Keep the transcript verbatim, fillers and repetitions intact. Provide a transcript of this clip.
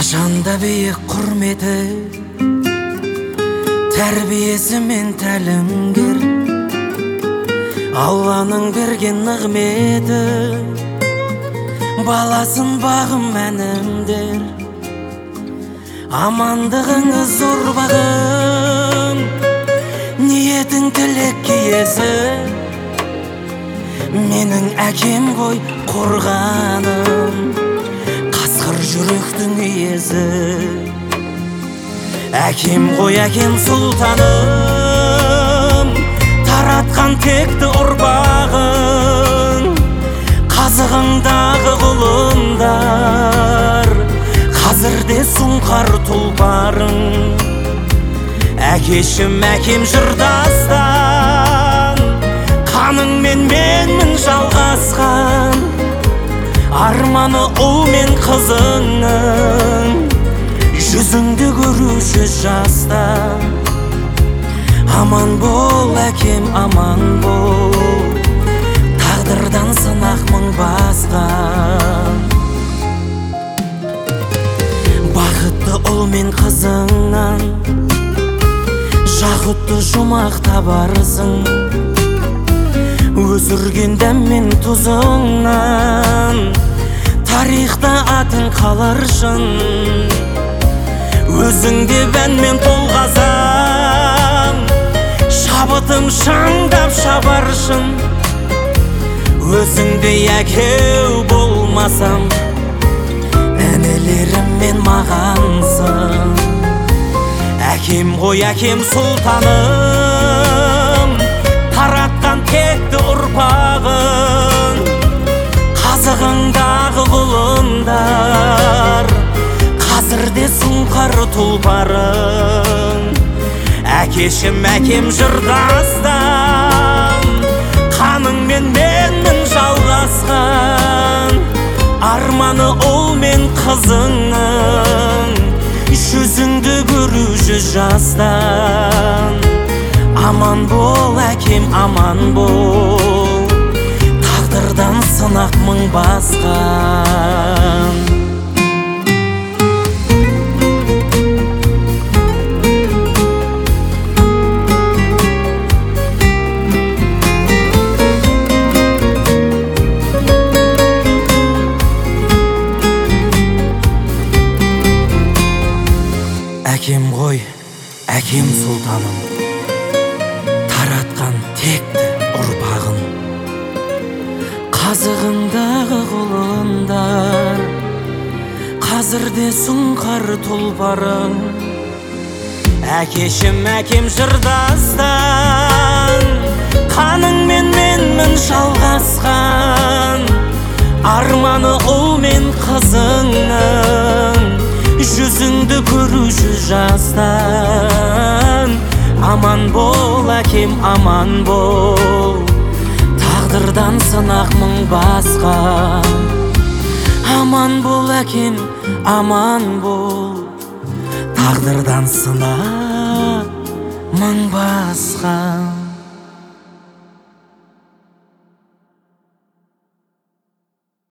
Жанда бейік құрметі, тәрбиесі мен тәлімгер, Алланың берген нығметі, баласын бағым мәнімдер. Амандығыңыз зор бағым, ниетің тілек киесі, менің әкем ғой қорғаным, қасқыр жүректің иесі. Әкем ғой әкем сұлтаным, таратқан текті ұрпағың, қазығыңдағы құлындар, қазірде сұңқар тұлпарың. Әкешім әкем жырдастан, қаныңмен менмін жалғасқан, арманы ұл мен қызыңның, жүзіңді көруші жаста. Аман бол әкем, аман бол, тағдырдан сынақ мың басқан. Бақытты ұл мен қызыңнан жақұтты жұмақ табарсың, өсірген дәм мен тұзыңнан тарихта атың қаларшын. Өзіңде бән мен толғазам, шабытым шаңдап шабаршын. Өзіңде әкеу болмасам, әнелерім мен мағансың. Әкем ғой әкем сұлтаным, таратқан текті ұрпағың, қазығыңдағы құлындар, қазірде сұңқар тұлпарың. Әкешім әкем жырдастан, қаныңмен менмін жалғасқан, арманы ұл мен қызыңның, жүзіңді көруші жастан. Аман бол әкем, аман бол, тағдырдан сынақ мың басқан. Әкем ғой, әкем сұлтаным, таратқан текті ұрпағын, қазығыңдағы құлындар, қазірде сұңқар тұлпарың. Әкешім әкем жырдастан, қаныңмен менмін жалғасқан, арманы ұл мен қызыңның, жүзіңді көруші жастан. Аман бол әкем, аман бол, тағдырдан сынақ мың басқан. Аман бол әкем, аман бол, тағдырдан сынақ мың басқан.